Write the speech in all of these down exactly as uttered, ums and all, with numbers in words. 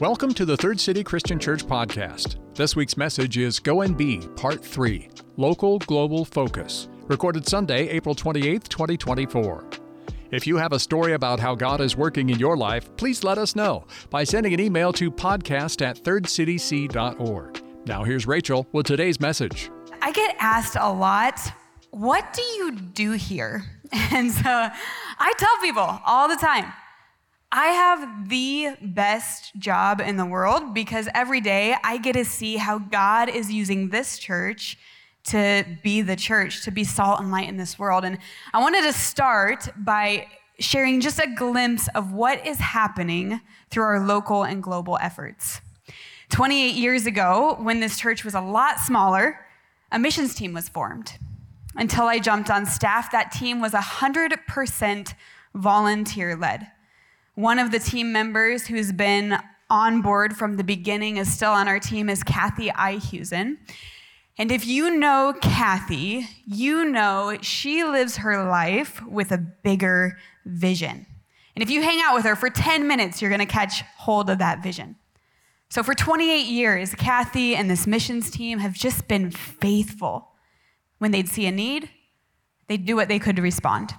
Welcome to the Third City Christian Church podcast. This week's message is Go and Be, Part three, Local Global Focus, recorded Sunday, April twenty-eighth, twenty twenty-four. If you have a story about how God is working in your life, please let us know by sending an email to podcast at third city c dot org. Now here's Rachel with today's message. I get asked a lot, what do you do here? And so I tell people all the time, I have the best job in the world because every day I get to see how God is using this church to be the church, to be salt and light in this world. And I wanted to start by sharing just a glimpse of what is happening through our local and global efforts. twenty-eight years ago, when this church was a lot smaller, a missions team was formed. Until I jumped on staff, that team was one hundred percent volunteer-led. One of the team members who's been on board from the beginning is still on our team is Kathy Ihusen. And if you know Kathy, you know she lives her life with a bigger vision. And if you hang out with her for ten minutes, you're going to catch hold of that vision. So for twenty-eight years, Kathy and this missions team have just been faithful. When they'd see a need, they'd do what they could to respond.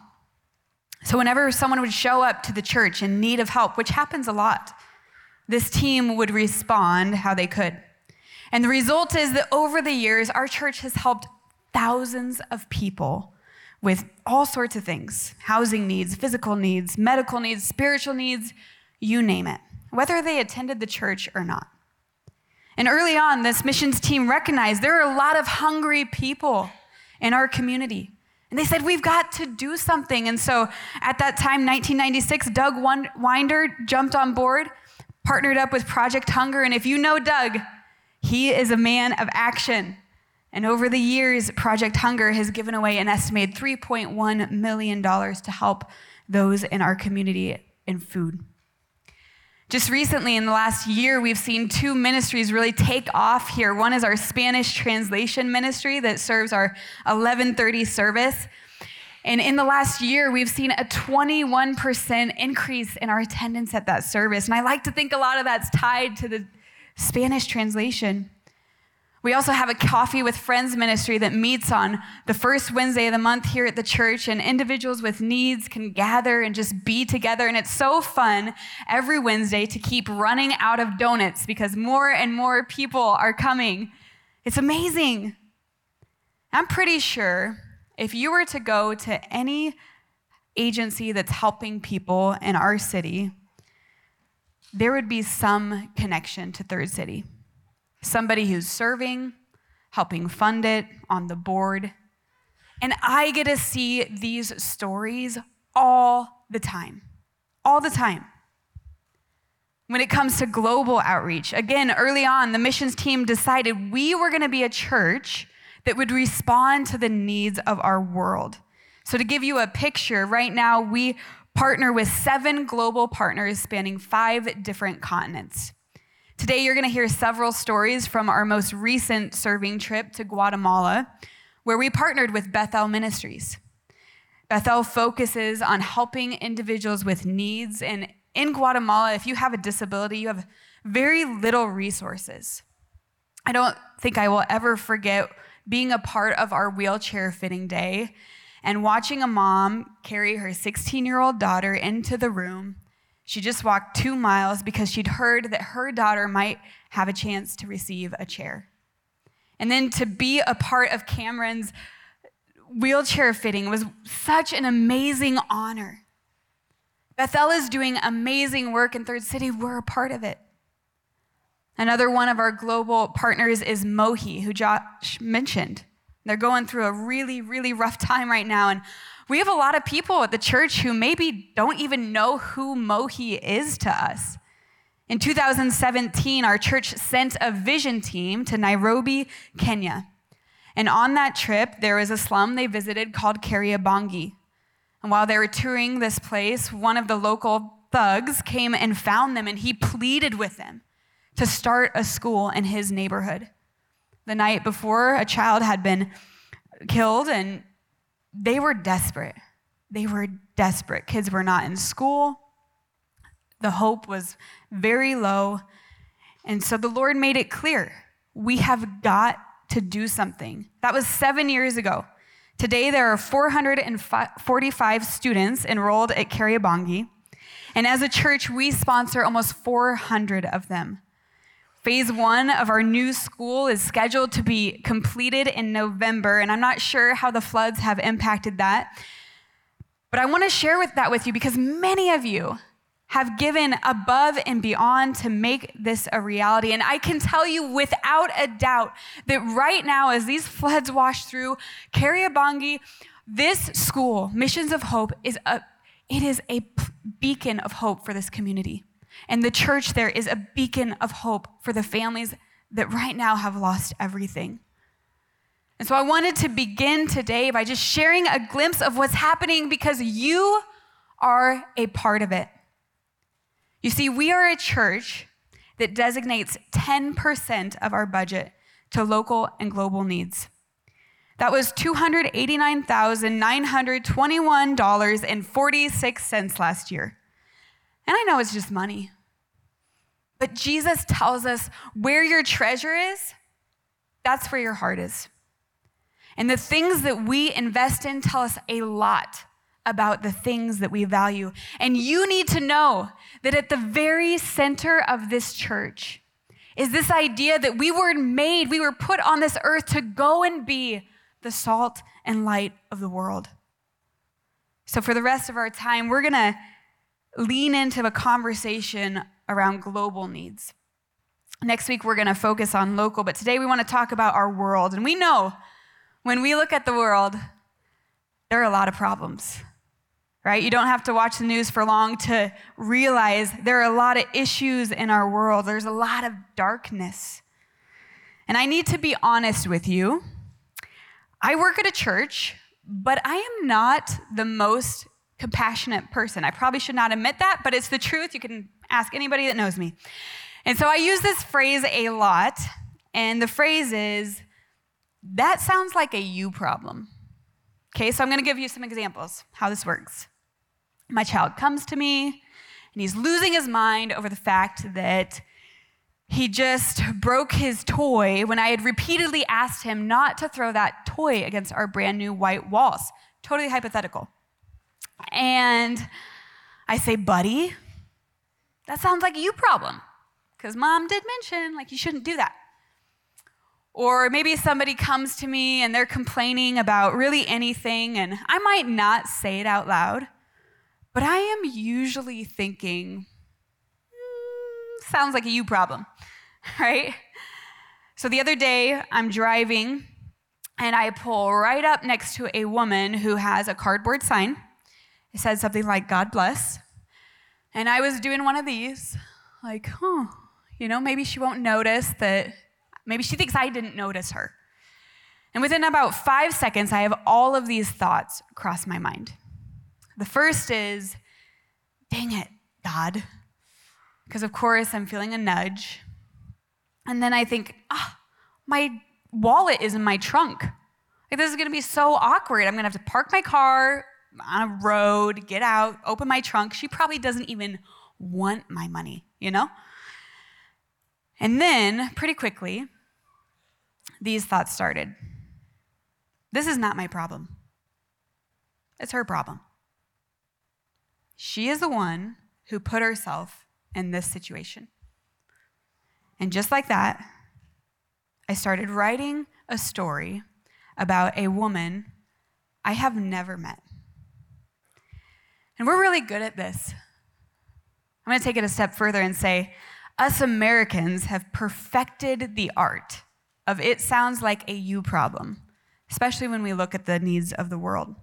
So whenever someone would show up to the church in need of help, which happens a lot, this team would respond how they could. And the result is that over the years, our church has helped thousands of people with all sorts of things: housing needs, physical needs, medical needs, spiritual needs, you name it, whether they attended the church or not. And early on, this missions team recognized there are a lot of hungry people in our community. And they said, we've got to do something. And so at that time, nineteen ninety-six, Doug Winder jumped on board, partnered up with Project Hunger. And if you know Doug, he is a man of action. And over the years, Project Hunger has given away an estimated three point one million dollars to help those in our community in food. Just recently, in the last year, we've seen two ministries really take off here. One is our Spanish translation ministry that serves our eleven thirty service. And in the last year, we've seen a twenty-one percent increase in our attendance at that service. And I like to think a lot of that's tied to the Spanish translation. We also have a Coffee with Friends ministry that meets on the first Wednesday of the month here at the church, and individuals with needs can gather and just be together. And it's so fun every Wednesday to keep running out of donuts because more and more people are coming. It's amazing. I'm pretty sure if you were to go to any agency that's helping people in our city, there would be some connection to Third City. Somebody who's serving, helping fund it, on the board. And I get to see these stories all the time, all the time. When it comes to global outreach, again, early on, the missions team decided we were going to be a church that would respond to the needs of our world. So to give you a picture, right now we partner with seven global partners spanning five different continents. Today, you're going to hear several stories from our most recent serving trip to Guatemala, where we partnered with Bethel Ministries. Bethel focuses on helping individuals with needs, and in Guatemala, if you have a disability, you have very little resources. I don't think I will ever forget being a part of our wheelchair fitting day and watching a mom carry her sixteen-year-old daughter into the room. She just walked two miles because she'd heard that her daughter might have a chance to receive a chair. And then to be a part of Cameron's wheelchair fitting was such an amazing honor. Bethel is doing amazing work in Third City. We're a part of it. Another one of our global partners is Mohi, who Josh mentioned. They're going through a really, really rough time right now, and we have a lot of people at the church who maybe don't even know who Mohi is to us. In two thousand seventeen, our church sent a vision team to Nairobi, Kenya. And on that trip, there was a slum they visited called Kariobangi. And while they were touring this place, one of the local thugs came and found them, and he pleaded with them to start a school in his neighborhood. The night before, a child had been killed, and they were desperate. They were desperate. Kids were not in school. The hope was very low. And so the Lord made it clear, we have got to do something. That was seven years ago. Today, there are four hundred forty-five students enrolled at Kariobangi. And as a church, we sponsor almost four hundred of them. Phase one of our new school is scheduled to be completed in November, and I'm not sure how the floods have impacted that. But I want to share with that with you because many of you have given above and beyond to make this a reality. And I can tell you without a doubt that right now, as these floods wash through Kariobangi, this school, Missions of Hope, is a, it is a beacon of hope for this community. And the church there is a beacon of hope for the families that right now have lost everything. And so I wanted to begin today by just sharing a glimpse of what's happening because you are a part of it. You see, we are a church that designates ten percent of our budget to local and global needs. That was two hundred eighty-nine thousand nine hundred twenty-one dollars and forty-six cents last year. And I know it's just money. But Jesus tells us where your treasure is, that's where your heart is. And the things that we invest in tell us a lot about the things that we value. And you need to know that at the very center of this church is this idea that we were made, we were put on this earth to go and be the salt and light of the world. So for the rest of our time, we're going to lean into a conversation around global needs. Next week, we're going to focus on local, but today we want to talk about our world. And we know when we look at the world, there are a lot of problems, right? You don't have to watch the news for long to realize there are a lot of issues in our world. There's a lot of darkness. And I need to be honest with you. I work at a church, but I am not the most compassionate person. I probably should not admit that, but it's the truth. You can ask anybody that knows me. And so I use this phrase a lot, and the phrase is, that sounds like a you problem. Okay, so I'm going to give you some examples how this works. My child comes to me, and he's losing his mind over the fact that he just broke his toy when I had repeatedly asked him not to throw that toy against our brand new white walls. Totally hypothetical. And I say, buddy, that sounds like a you problem, because mom did mention, like, you shouldn't do that. Or maybe somebody comes to me and they're complaining about really anything, and I might not say it out loud, but I am usually thinking, mm, sounds like a you problem, right? So the other day, I'm driving, and I pull right up next to a woman who has a cardboard sign. It said something like, God bless. And I was doing one of these, like, huh, you know, maybe she won't notice that, maybe she thinks I didn't notice her. And within about five seconds, I have all of these thoughts cross my mind. The first is, dang it, God. Because of course, I'm feeling a nudge. And then I think, ah, oh, my wallet is in my trunk. Like, this is gonna be so awkward. I'm gonna have to park my car on a road, get out, open my trunk. She probably doesn't even want my money, you know? And then, pretty quickly, these thoughts started. This is not my problem. It's her problem. She is the one who put herself in this situation. And just like that, I started writing a story about a woman I have never met. And we're really good at this. I'm going to take it a step further and say, us Americans have perfected the art of it sounds like a you problem, especially when we look at the needs of the world.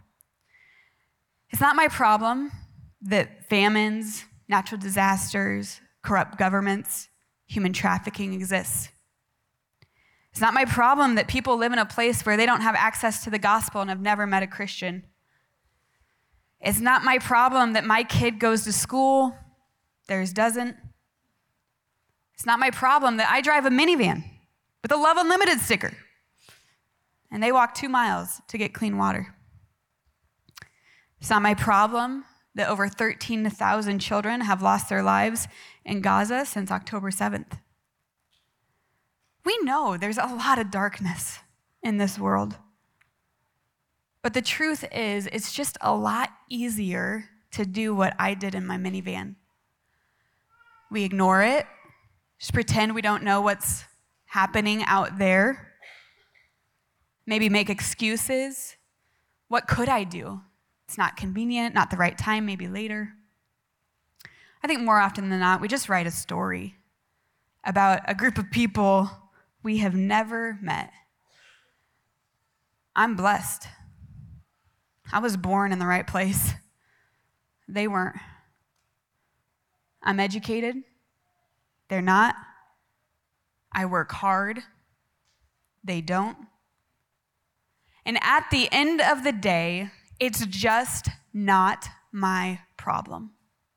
It's not my problem that famines, natural disasters, corrupt governments, human trafficking exists. It's not my problem that people live in a place where they don't have access to the gospel and have never met a Christian. It's not my problem that my kid goes to school, theirs doesn't. It's not my problem that I drive a minivan with a Love Unlimited sticker and they walk two miles to get clean water. It's not my problem that over thirteen thousand children have lost their lives in Gaza since October seventh. We know there's a lot of darkness in this world. But the truth is, it's just a lot easier to do what I did in my minivan. We ignore it, just pretend we don't know what's happening out there. Maybe make excuses. What could I do? It's not convenient, not the right time, maybe later. I think more often than not, we just write a story about a group of people we have never met. I'm blessed. I was born in the right place. They weren't. I'm educated. They're not. I work hard. They don't. And at the end of the day, it's just not my problem.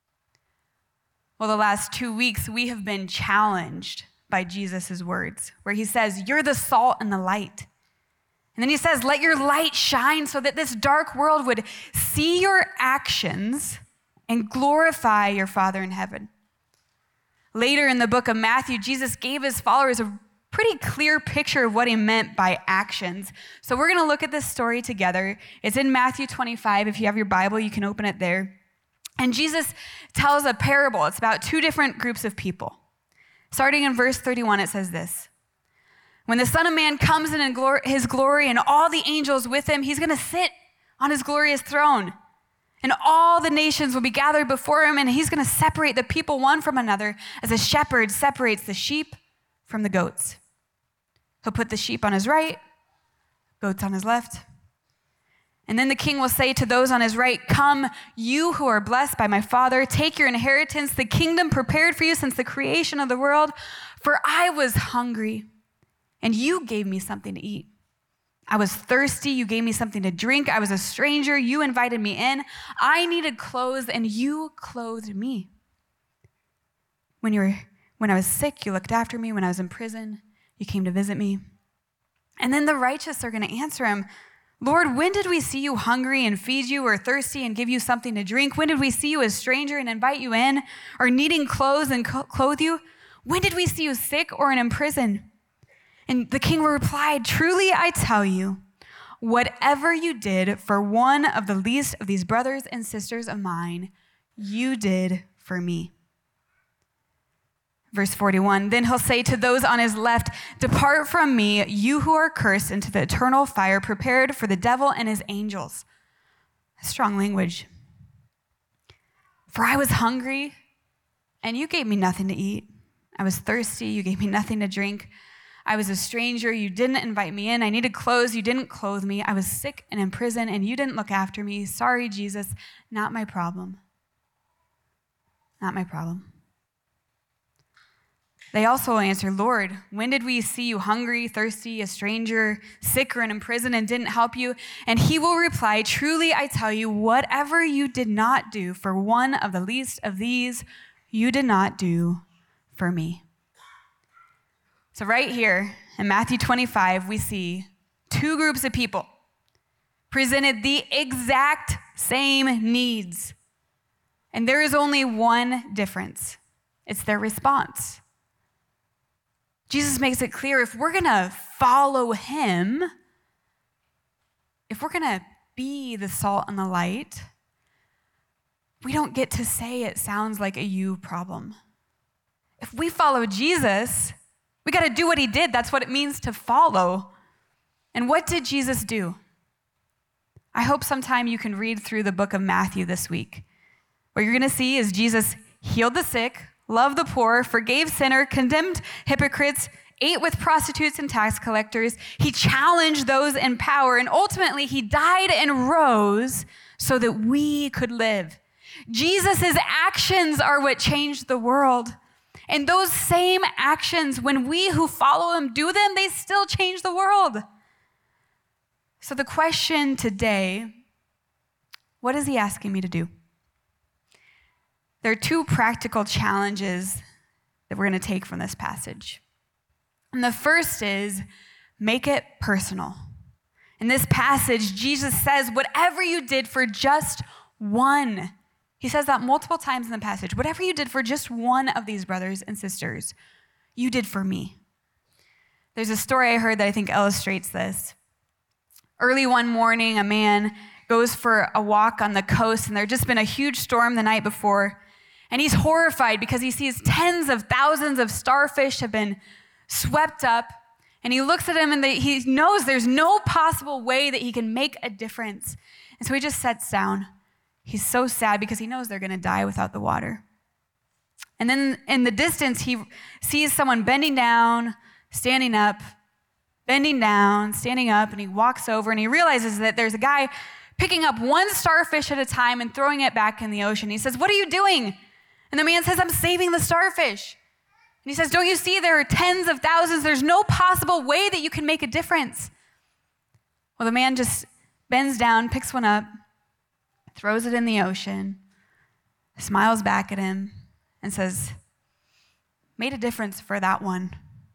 Well, the last two weeks, we have been challenged by Jesus' words, where he says, you're the salt and the light. And then he says, let your light shine so that this dark world would see your actions and glorify your Father in heaven. Later in the book of Matthew, Jesus gave his followers a pretty clear picture of what he meant by actions. So we're going to look at this story together. It's in Matthew twenty-five. If you have your Bible, you can open it there. And Jesus tells a parable. It's about two different groups of people. Starting in verse thirty-one, it says this. When the Son of Man comes in his glory and all the angels with him, he's going to sit on his glorious throne. And all the nations will be gathered before him, and he's going to separate the people one from another as a shepherd separates the sheep from the goats. He'll put the sheep on his right, goats on his left. And then the king will say to those on his right, come, you who are blessed by my Father, take your inheritance, the kingdom prepared for you since the creation of the world. For I was hungry, and you gave me something to eat. I was thirsty, you gave me something to drink. I was a stranger, you invited me in. I needed clothes, and you clothed me. When you were, when I was sick, you looked after me. When I was in prison, you came to visit me. And then the righteous are going to answer him, Lord, when did we see you hungry and feed you, or thirsty and give you something to drink? When did we see you a stranger and invite you in, or needing clothes and clothe you? When did we see you sick or in prison? And the king replied, truly I tell you, whatever you did for one of the least of these brothers and sisters of mine, you did for me. Verse forty-one, then he'll say to those on his left, depart from me, you who are cursed, into the eternal fire prepared for the devil and his angels. Strong language. For I was hungry, and you gave me nothing to eat. I was thirsty, you gave me nothing to drink. I was a stranger, you didn't invite me in. I needed clothes, you didn't clothe me. I was sick and in prison, and you didn't look after me. Sorry, Jesus, not my problem. Not my problem. They also answer, Lord, when did we see you hungry, thirsty, a stranger, sick, or in prison, and didn't help you? And he will reply, truly I tell you, whatever you did not do for one of the least of these, you did not do for me. So right here in Matthew twenty-five, we see two groups of people presented the exact same needs. And there is only one difference. It's their response. Jesus makes it clear, if we're going to follow him, if we're going to be the salt and the light, we don't get to say it sounds like a you problem. If we follow Jesus, we got to do what he did. That's what it means to follow. And what did Jesus do? I hope sometime you can read through the book of Matthew this week. What you're going to see is Jesus healed the sick, loved the poor, forgave sinner, condemned hypocrites, ate with prostitutes and tax collectors. He challenged those in power, and ultimately he died and rose so that we could live. Jesus' actions are what changed the world. And those same actions, when we who follow him do them, they still change the world. So the question today, what is he asking me to do? There are two practical challenges that we're going to take from this passage. And the first is, make it personal. In this passage, Jesus says, whatever you did for just one, he says that multiple times in the passage, whatever you did for just one of these brothers and sisters, you did for me. There's a story I heard that I think illustrates this. Early one morning, a man goes for a walk on the coast, and there'd just been a huge storm the night before. And he's horrified because he sees tens of thousands of starfish have been swept up. And he looks at him and they, he knows there's no possible way that he can make a difference. And so he just sits down. He's so sad because he knows they're going to die without the water. And then in the distance, he sees someone bending down, standing up, bending down, standing up, and he walks over and he realizes that there's a guy picking up one starfish at a time and throwing it back in the ocean. He says, "What are you doing?" And the man says, "I'm saving the starfish." And he says, "Don't you see there are tens of thousands? There's no possible way that you can make a difference." Well, the man just bends down, picks one up, throws it in the ocean, smiles back at him, and says, "Made a difference for that one."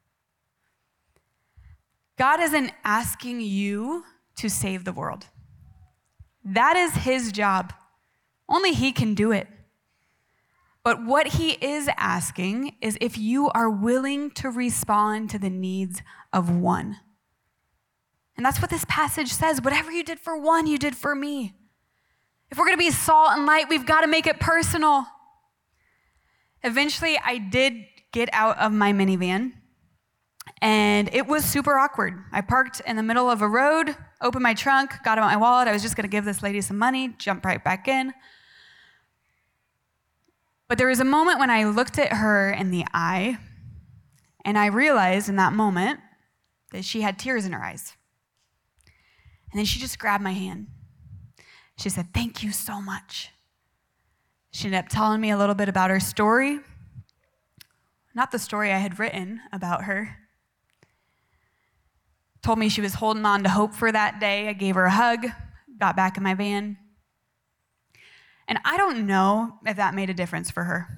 God isn't asking you to save the world. That is his job. Only he can do it. But what he is asking is if you are willing to respond to the needs of one. And that's what this passage says. Whatever you did for one, you did for me. If we're going to be salt and light, we've got to make it personal. Eventually, I did get out of my minivan, and it was super awkward. I parked in the middle of a road, opened my trunk, got out my wallet. I was just going to give this lady some money, jump right back in. But there was a moment when I looked at her in the eye, and I realized in that moment that she had tears in her eyes. And then she just grabbed my hand. She said, "Thank you so much." She ended up telling me a little bit about her story. Not the story I had written about her. Told me she was holding on to hope for that day. I gave her a hug, got back in my van. And I don't know if that made a difference for her.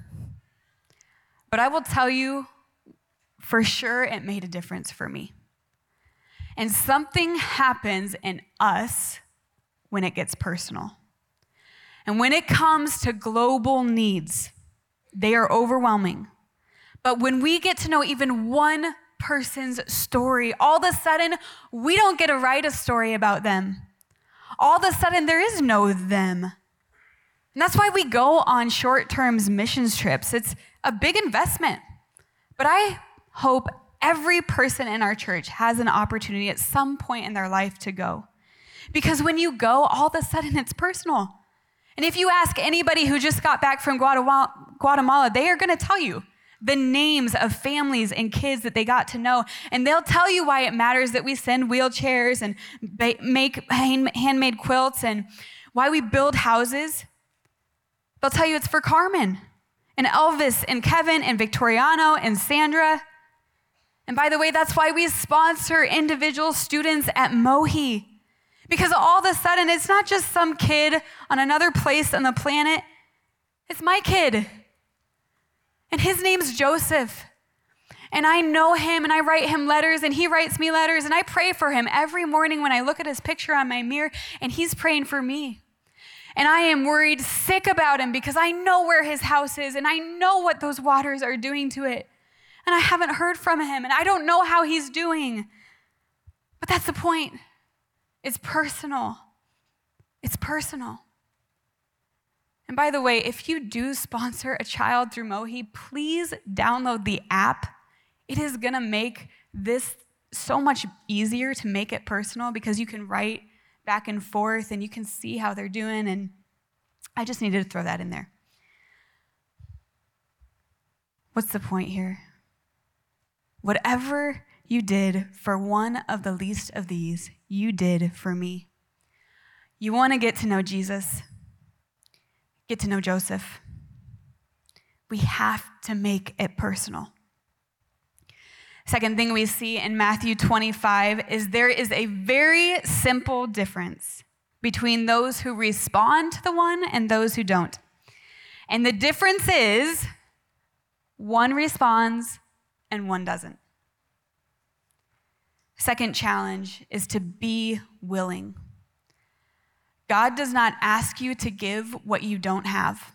But I will tell you, for sure it made a difference for me. And something happens in us when it gets personal. And when it comes to global needs, they are overwhelming. But when we get to know even one person's story, all of a sudden, we don't get to write a story about them. All of a sudden, there is no them. And that's why we go on short-term missions trips. It's a big investment. But I hope every person in our church has an opportunity at some point in their life to go. Because when you go, all of a sudden it's personal. And if you ask anybody who just got back from Guatemala, they are going to tell you the names of families and kids that they got to know. And they'll tell you why it matters that we send wheelchairs and make handmade quilts and why we build houses. They'll tell you it's for Carmen and Elvis and Kevin and Victoriano and Sandra. And by the way, that's why we sponsor individual students at Mohi. Because all of a sudden, it's not just some kid on another place on the planet. It's my kid. And his name's Joseph. And I know him, and I write him letters, and he writes me letters, and I pray for him every morning when I look at his picture on my mirror, and he's praying for me. And I am worried sick about him because I know where his house is, and I know what those waters are doing to it. And I haven't heard from him, and I don't know how he's doing. But that's the point. It's personal. It's personal. And by the way, if you do sponsor a child through Mohi, please download the app. It is going to make this so much easier to make it personal because you can write back and forth and you can see how they're doing. And I just needed to throw that in there. What's the point here? Whatever you did for one of the least of these, you did for me. You want to get to know Jesus? Get to know Joseph. We have to make it personal. Second thing we see in Matthew twenty-five is there is a very simple difference between those who respond to the one and those who don't. And the difference is one responds and one doesn't. Second challenge is to be willing. God does not ask you to give what you don't have,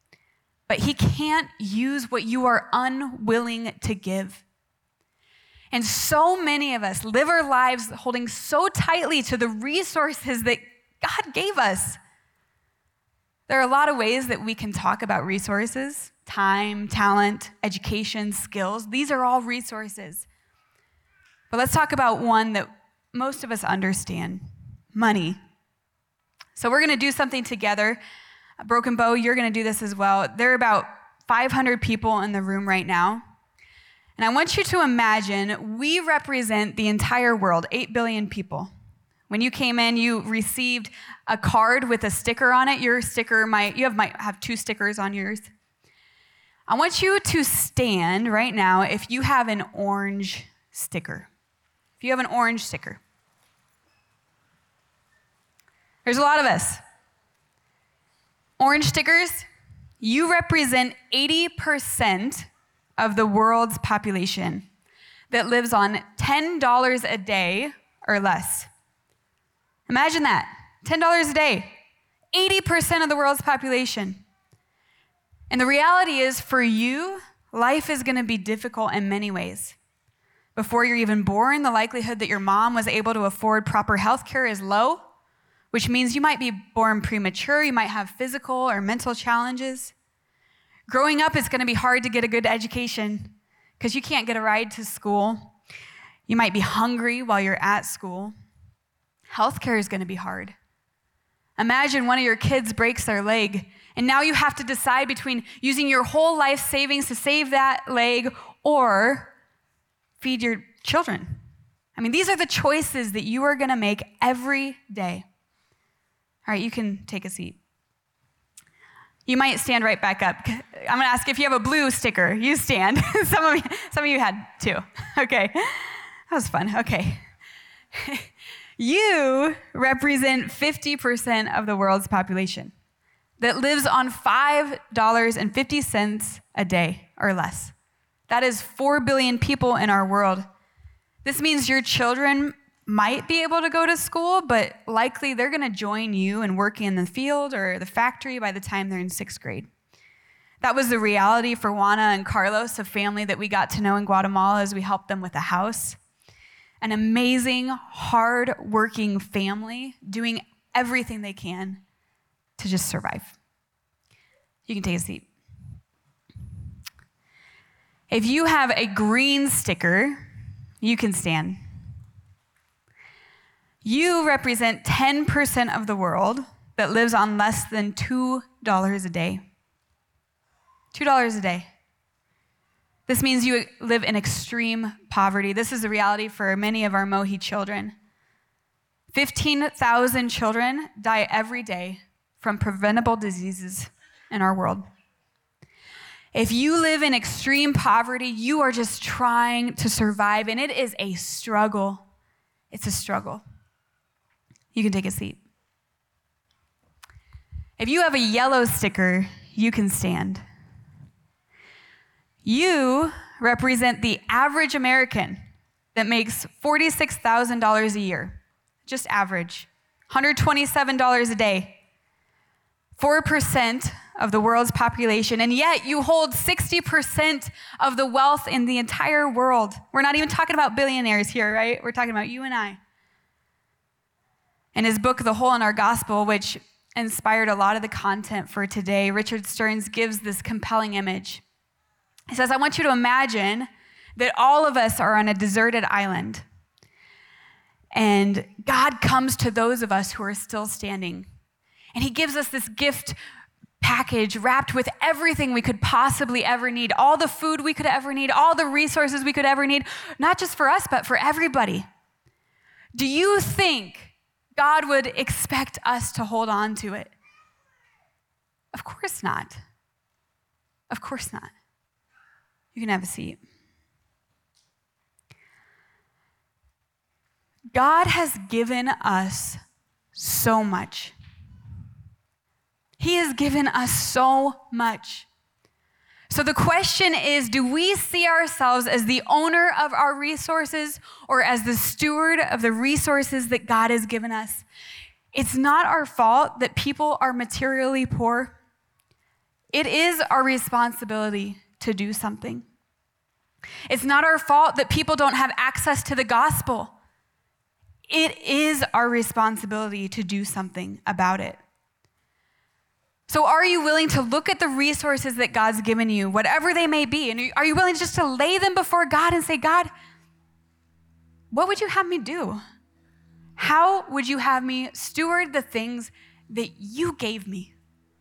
but he can't use what you are unwilling to give. And so many of us live our lives holding so tightly to the resources that God gave us. There are a lot of ways that we can talk about resources: time, talent, education, skills. These are all resources. But let's talk about one that most of us understand: money. So we're going to do something together. Broken Bow, you're going to do this as well. There are about five hundred people in the room right now. And I want you to imagine we represent the entire world, eight billion people. When you came in, you received a card with a sticker on it. Your sticker might, you have, might have two stickers on yours. I want you to stand right now if you have an orange sticker. If you have an orange sticker. There's a lot of us. Orange stickers, you represent eighty percent of the world's population that lives on ten dollars a day or less. Imagine that, ten dollars a day, eighty percent of the world's population. And the reality is, for you, life is going to be difficult in many ways. Before you're even born, the likelihood that your mom was able to afford proper health care is low, which means you might be born premature, you might have physical or mental challenges. Growing up, it's going to be hard to get a good education because you can't get a ride to school. You might be hungry while you're at school. Healthcare is going to be hard. Imagine one of your kids breaks their leg, and now you have to decide between using your whole life savings to save that leg or feed your children. I mean, these are the choices that you are going to make every day. All right, you can take a seat. You might stand right back up. I'm going to ask if you have a blue sticker. You stand. some of you, some of you had two. Okay, that was fun. Okay. You represent fifty percent of the world's population that lives on five dollars and fifty cents a day or less. That is four billion people in our world. This means your children might be able to go to school, but likely they're going to join you in working in the field or the factory by the time they're in sixth grade. That was the reality for Juana and Carlos, a family that we got to know in Guatemala as we helped them with a house. An amazing, hard-working family doing everything they can to just survive. You can take a seat. If you have a green sticker, you can stand. You represent ten percent of the world that lives on less than two dollars a day. two dollars a day. This means you live in extreme poverty. This is the reality for many of our Mohi children. fifteen thousand children die every day from preventable diseases in our world. If you live in extreme poverty, you are just trying to survive, and it is a struggle. It's a struggle. You can take a seat. If you have a yellow sticker, you can stand. You represent the average American that makes forty-six thousand dollars a year, just average, one hundred twenty-seven dollars a day, four percent of the world's population, and yet you hold sixty percent of the wealth in the entire world. We're not even talking about billionaires here, right? We're talking about you and I. In his book, The Hole in Our Gospel, which inspired a lot of the content for today, Richard Stearns gives this compelling image. He says, I want you to imagine that all of us are on a deserted island, and God comes to those of us who are still standing, and he gives us this gift package wrapped with everything we could possibly ever need, all the food we could ever need, all the resources we could ever need, not just for us, but for everybody. Do you think God would expect us to hold on to it? Of course not. Of course not. You can have a seat. God has given us so much. He has given us so much. So the question is, do we see ourselves as the owner of our resources or as the steward of the resources that God has given us? It's not our fault that people are materially poor. It is our responsibility to do something. It's not our fault that people don't have access to the gospel. It is our responsibility to do something about it. So are you willing to look at the resources that God's given you, whatever they may be, and are you willing just to lay them before God and say, God, what would you have me do? How would you have me steward the things that you gave me?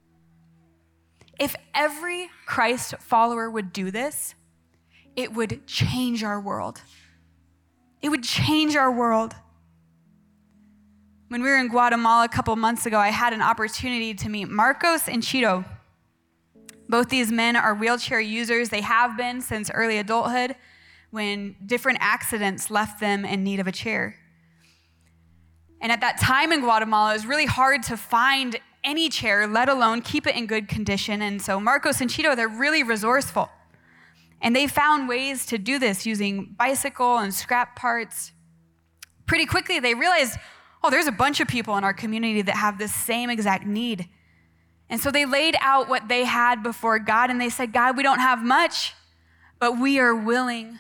If every Christ follower would do this, it would change our world. It would change our world. When we were in Guatemala a couple months ago, I had an opportunity to meet Marcos and Chito. Both these men are wheelchair users. They have been since early adulthood when different accidents left them in need of a chair. And at that time in Guatemala, it was really hard to find any chair, let alone keep it in good condition. And so Marcos and Chito, they're really resourceful. And they found ways to do this using bicycle and scrap parts. Pretty quickly, they realized, oh, there's a bunch of people in our community that have this same exact need. And so they laid out what they had before God, and they said, God, we don't have much, but we are willing.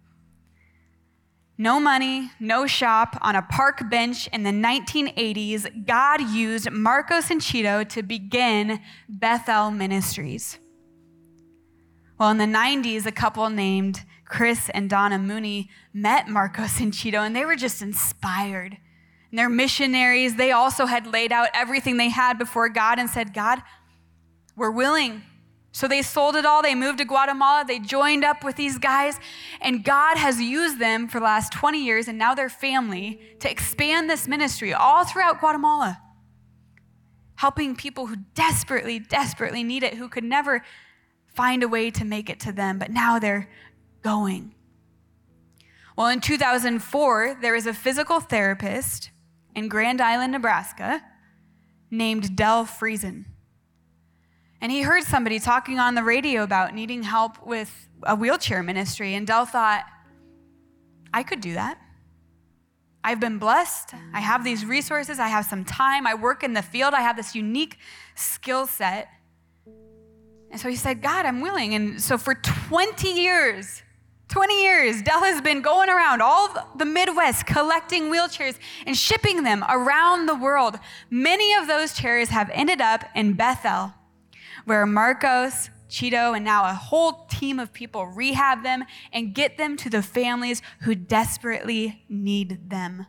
No money, no shop, on a park bench in the nineteen eighties, God used Marcos and Chito to begin Bethel Ministries. Well, in the nineties, a couple named Chris and Donna Mooney met Marcos and Chito, and they were just inspired. And they're missionaries. They also had laid out everything they had before God and said, God, we're willing. So they sold it all. They moved to Guatemala. They joined up with these guys. And God has used them for the last twenty years and now their family to expand this ministry all throughout Guatemala, helping people who desperately, desperately need it, who could never find a way to make it to them. But now they're going. Well, in two thousand four, there was a physical therapist in Grand Island, Nebraska, named Del Friesen. And he heard somebody talking on the radio about needing help with a wheelchair ministry. And Del thought, I could do that. I've been blessed. I have these resources. I have some time. I work in the field. I have this unique skill set. And so he said, God, I'm willing. And so for twenty years, twenty years, Del has been going around all the Midwest collecting wheelchairs and shipping them around the world. Many of those chairs have ended up in Bethel, where Marcos, Chito, and now a whole team of people rehab them and get them to the families who desperately need them.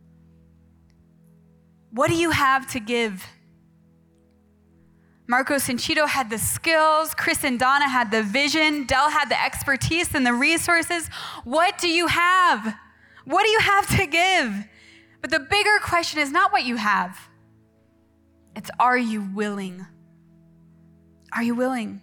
What do you have to give? Marcos and Chito had the skills. Chris and Donna had the vision. Del had the expertise and the resources. What do you have? What do you have to give? But the bigger question is not what you have. It's, are you willing? Are you willing?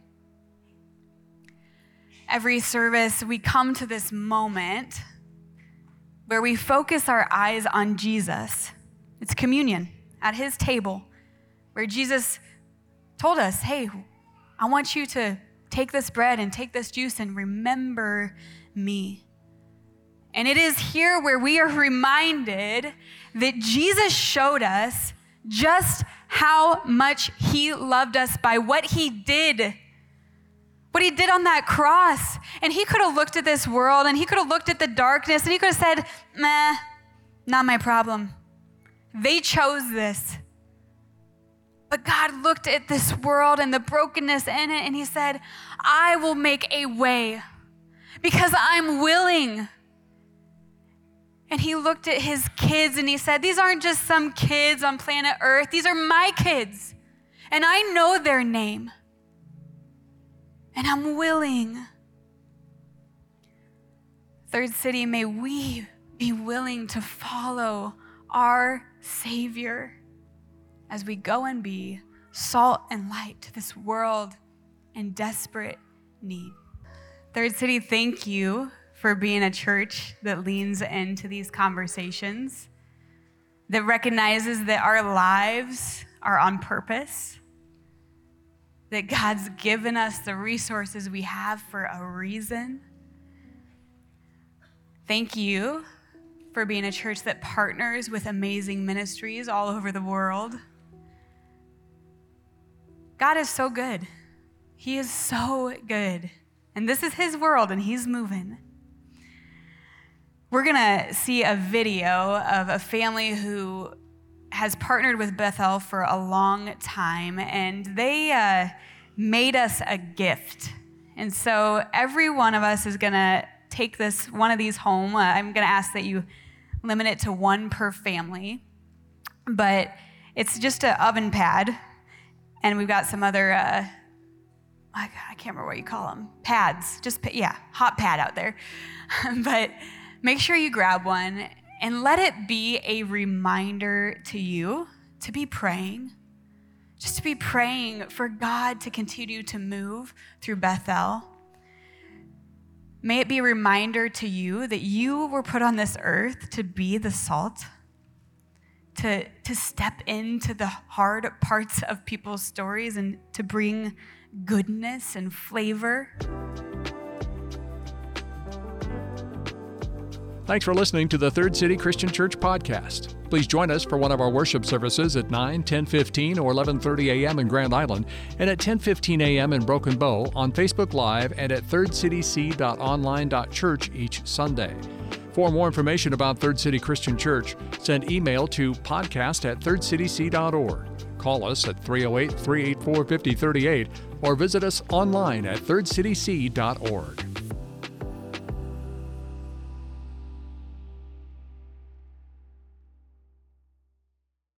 Every service, we come to this moment where we focus our eyes on Jesus. It's communion at his table, where Jesus told us, hey, I want you to take this bread and take this juice and remember me. And it is here where we are reminded that Jesus showed us just how much he loved us by what he did, what he did on that cross. And he could have looked at this world and he could have looked at the darkness and he could have said, meh, not my problem. They chose this. But God looked at this world and the brokenness in it and he said, I will make a way because I'm willing. And he looked at his kids and he said, these aren't just some kids on planet Earth. These are my kids. And I know their name. And I'm willing. Third City, may we be willing to follow our Savior as we go and be salt and light to this world in desperate need. Third City, thank you for being a church that leans into these conversations, that recognizes that our lives are on purpose, that God's given us the resources we have for a reason. Thank you for being a church that partners with amazing ministries all over the world. God is so good. He is so good. And this is his world, and he's moving. We're going to see a video of a family who has partnered with Bethel for a long time, and they uh, made us a gift. And so every one of us is going to take this one of these home. Uh, I'm going to ask that you limit it to one per family. But it's just an oven pad, and we've got some other, uh, I can't remember what you call them, pads. Just, yeah, hot pad out there. But make sure you grab one and let it be a reminder to you to be praying. Just to be praying for God to continue to move through Bethel. May it be a reminder to you that you were put on this earth to be the salt, to, to step into the hard parts of people's stories and to bring goodness and flavor. Thanks for listening to the Third City Christian Church podcast. Please join us for one of our worship services at nine, ten fifteen, or eleven thirty a.m. in Grand Island and at ten fifteen a.m. in Broken Bow on Facebook Live and at third city c dot online dot church each Sunday. For more information about Third City Christian Church, send email to podcast at third city c dot org. Call us at three oh eight, three eight four, five oh three eight or visit us online at third city c dot org.